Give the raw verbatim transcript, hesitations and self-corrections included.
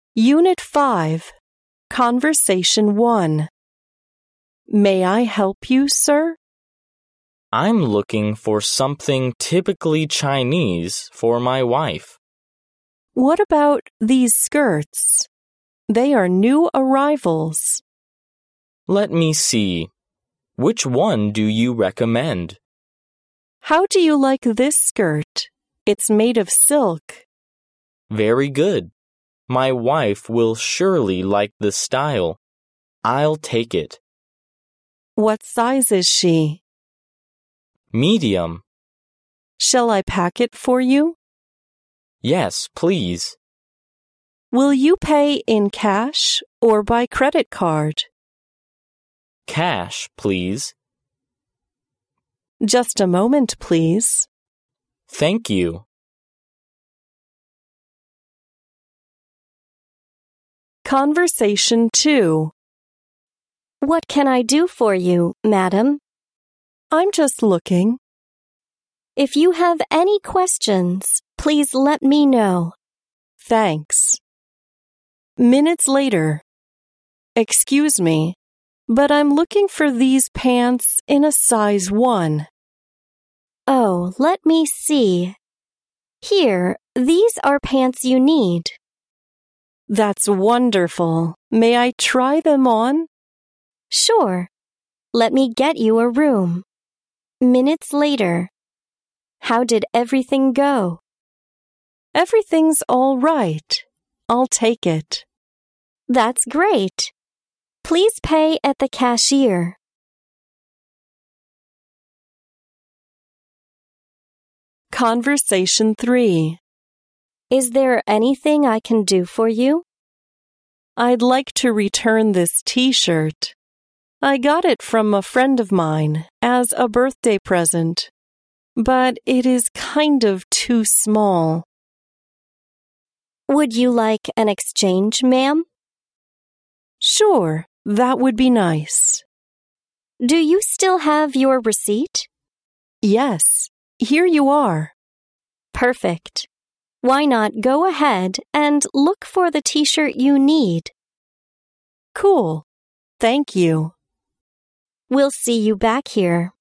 Unit five, Conversation one. May I help you, sir? I'm looking for something typically Chinese for my wife. What about these skirts? They are new arrivals. Let me see. Which one do you recommend? How do you like this skirt? It's made of silk. Very good. My wife will surely like the style. I'll take it. What size is she? Medium. Shall I pack it for you? Yes, please. Will you pay in cash or by credit card? Cash, please. Just a moment, please. Thank you. Conversation two. What can I do for you, madam? I'm just looking. If you have any questions, please let me know. Thanks. Minutes later. Excuse me, but I'm looking for these pants in a size one. Oh, let me see. Here, these are pants you need. That's wonderful. May I try them on? Sure. Let me get you a room. Minutes later. How did everything go? Everything's all right. I'll take it. That's great. Please pay at the cashier. Conversation three. Is there anything I can do for you? I'd like to return this t-shirt. I got it from a friend of mine as a birthday present, but it is kind of too small. Would you like an exchange, ma'am? Sure, that would be nice. Do you still have your receipt? Yes, here you are. Perfect. Why not go ahead and look for the t-shirt you need? Cool. Thank you. We'll see you back here.